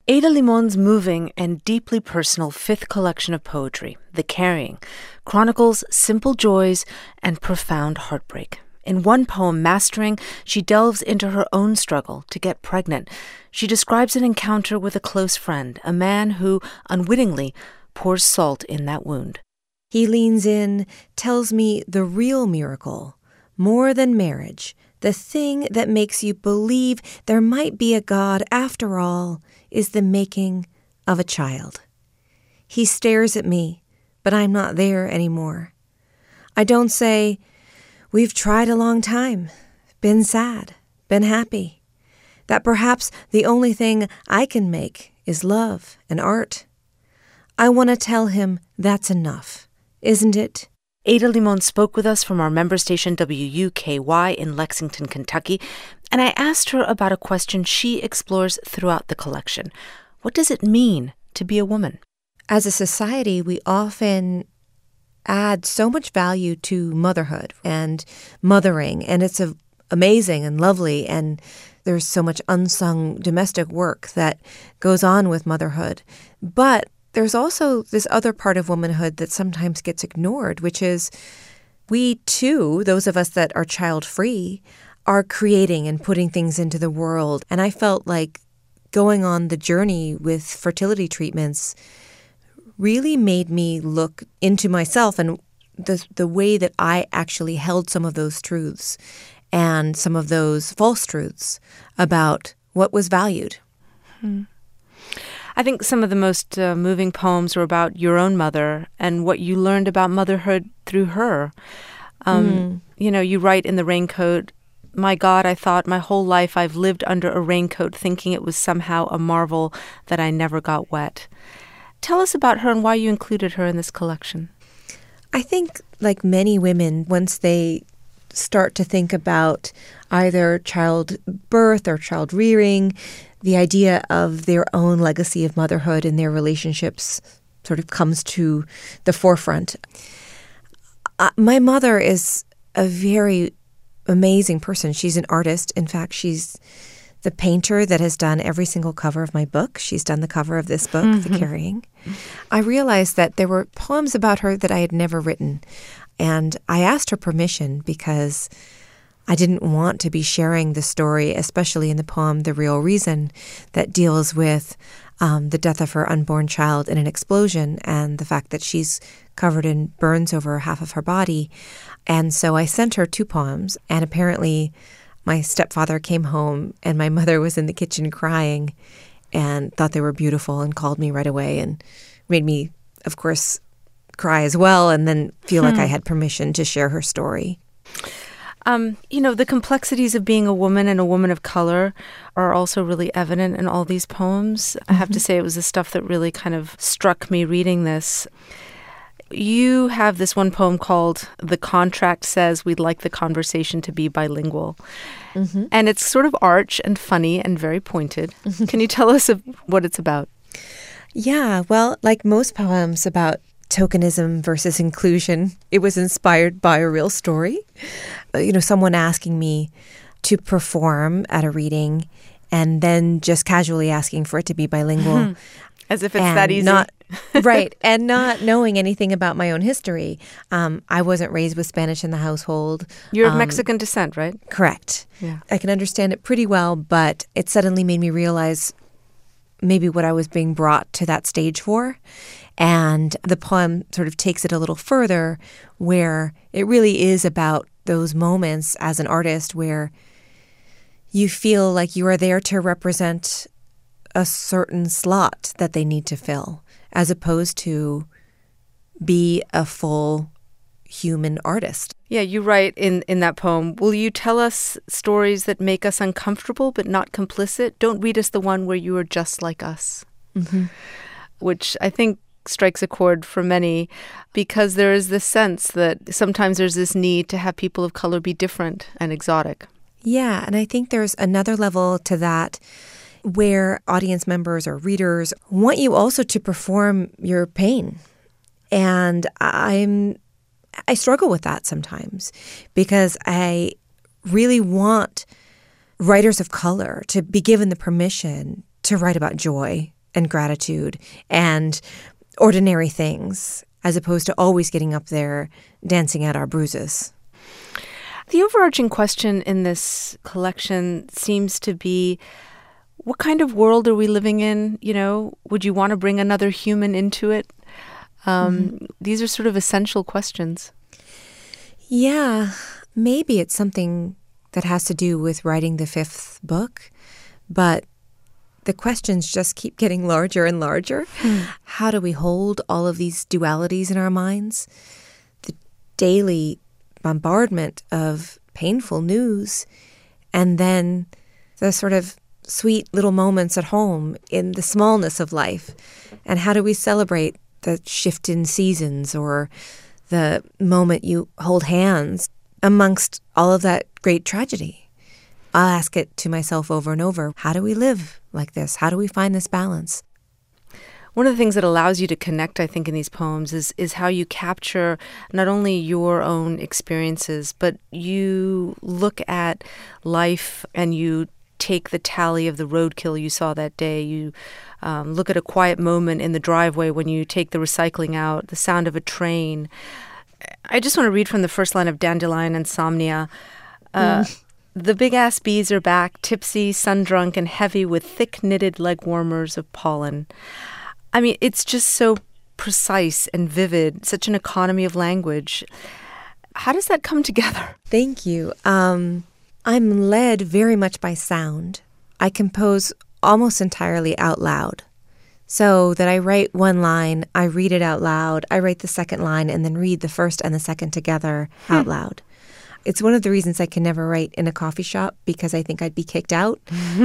Ada Limon's moving and deeply personal fifth collection of poetry, The Carrying, chronicles simple joys and profound heartbreak. In one poem, Mastering, she delves into her own struggle to get pregnant. She describes an encounter with a close friend, a man who, unwittingly, pours salt in that wound. He leans in, tells me the real miracle, more than marriage, the thing that makes you believe there might be a God after all, is the making of a child. He stares at me, but I'm not there anymore. I don't say, we've tried a long time, been sad, been happy, that perhaps the only thing I can make is love and art. I want to tell him that's enough, isn't it? Ada Limon spoke with us from our member station WUKY in Lexington, Kentucky, and I asked her about a question she explores throughout the collection. What does it mean to be a woman? As a society, we often add so much value to motherhood and mothering, and it's amazing and lovely, and there's so much unsung domestic work that goes on with motherhood. But there's also this other part of womanhood that sometimes gets ignored, which is we too, those of us that are child-free, are creating and putting things into the world. And I felt like going on the journey with fertility treatments really made me look into myself and the way that I actually held some of those truths and some of those false truths about what was valued. I think some of the most moving poems were about your own mother and what you learned about motherhood through her. You know, you write in The Raincoat, "My God, I thought my whole life I've lived under a raincoat thinking it was somehow a marvel that I never got wet." Tell us about her and why you included her in this collection. I think, like many women, once they start to think about either childbirth or child rearing, the idea of their own legacy of motherhood and their relationships sort of comes to the forefront. My mother is a very amazing person. She's an artist. In fact, she's the painter that has done every single cover of my book. She's done the cover of this book, The Carrying. I realized that there were poems about her that I had never written. And I asked her permission because I didn't want to be sharing the story, especially in the poem The Real Reason, that deals with the death of her unborn child in an explosion and the fact that she's covered in burns over half of her body. And so I sent her 2 poems, and apparently my stepfather came home and my mother was in the kitchen crying and thought they were beautiful and called me right away and made me, of course, cry as well and then feel like I had permission to share her story. You know, the complexities of being a woman and a woman of color are also really evident in all these poems. I have to say it was the stuff that really kind of struck me reading this. You have this one poem called "The Contract Says We'd Like the Conversation to Be Bilingual." And it's sort of arch and funny and very pointed. Can you tell us what it's about? Yeah, well, like most poems about tokenism versus inclusion, it was inspired by a real story. You know, someone asking me to perform at a reading and then just casually asking for it to be bilingual. As if it's that easy. Right. And not knowing anything about my own history. I wasn't raised with Spanish in the household. You're of Mexican descent, right? Correct. Yeah. I can understand it pretty well, but it suddenly made me realize maybe what I was being brought to that stage for. And the poem sort of takes it a little further, where it really is about those moments as an artist where you feel like you are there to represent a certain slot that they need to fill, as opposed to be a full human artist. Yeah, you write in that poem, "Will you tell us stories that make us uncomfortable but not complicit? Don't read us the one where you are just like us." Which I think strikes a chord for many, because there is this sense that sometimes there's this need to have people of color be different and exotic. Yeah, and I think there's another level to that where audience members or readers want you also to perform your pain. And I struggle with that sometimes because I really want writers of color to be given the permission to write about joy and gratitude and ordinary things, as opposed to always getting up there dancing out our bruises. The overarching question in this collection seems to be, what kind of world are we living in? You know, would you want to bring another human into it? These are sort of essential questions. Yeah, maybe it's something that has to do with writing the fifth book, but the questions just keep getting larger and larger. How do we hold all of these dualities in our minds? The daily bombardment of painful news, and then the sort of sweet little moments at home in the smallness of life. And how do we celebrate the shift in seasons or the moment you hold hands amongst all of that great tragedy? I'll ask it to myself over and over. How do we live like this? How do we find this balance? One of the things that allows you to connect, I think, in these poems is how you capture not only your own experiences, but you look at life and you take the tally of the roadkill you saw that day. You look at a quiet moment in the driveway when you take the recycling out, the sound of a train. I just want to read from the first line of Dandelion Insomnia. The big-ass bees are back, tipsy, sun-drunk, and heavy with thick-knitted leg warmers of pollen. I mean, it's just so precise and vivid, such an economy of language. How does that come together? Thank you. I'm led very much by sound. I compose almost entirely out loud. So that I write one line, I read it out loud, I write the second line, and then read the first and the second together out loud. It's one of the reasons I can never write in a coffee shop, because I think I'd be kicked out.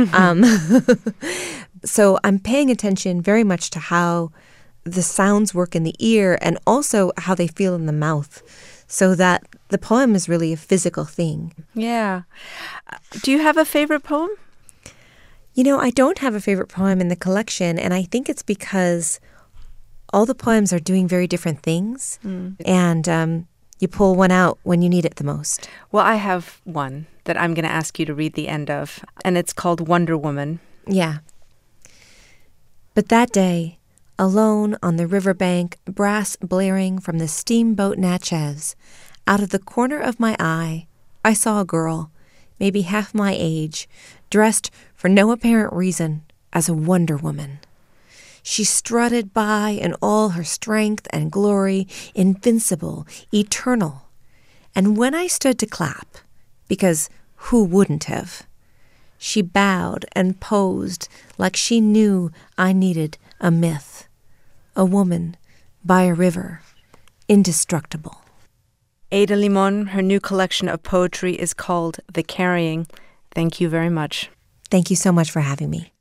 So I'm paying attention very much to how the sounds work in the ear and also how they feel in the mouth, so that the poem is really a physical thing. Yeah. Do you have a favorite poem? You know, I don't have a favorite poem in the collection, and I think it's because all the poems are doing very different things, and you pull one out when you need it the most. Well, I have one that I'm going to ask you to read the end of, and it's called Wonder Woman. Yeah. But that day, alone on the riverbank, brass blaring from the steamboat Natchez, out of the corner of my eye, I saw a girl, maybe half my age, dressed for no apparent reason as a Wonder Woman. She strutted by in all her strength and glory, invincible, eternal. And when I stood to clap, because who wouldn't have, she bowed and posed like she knew I needed a myth, a woman by a river, indestructible. Ada Limon, her new collection of poetry is called The Carrying. Thank you very much. Thank you so much for having me.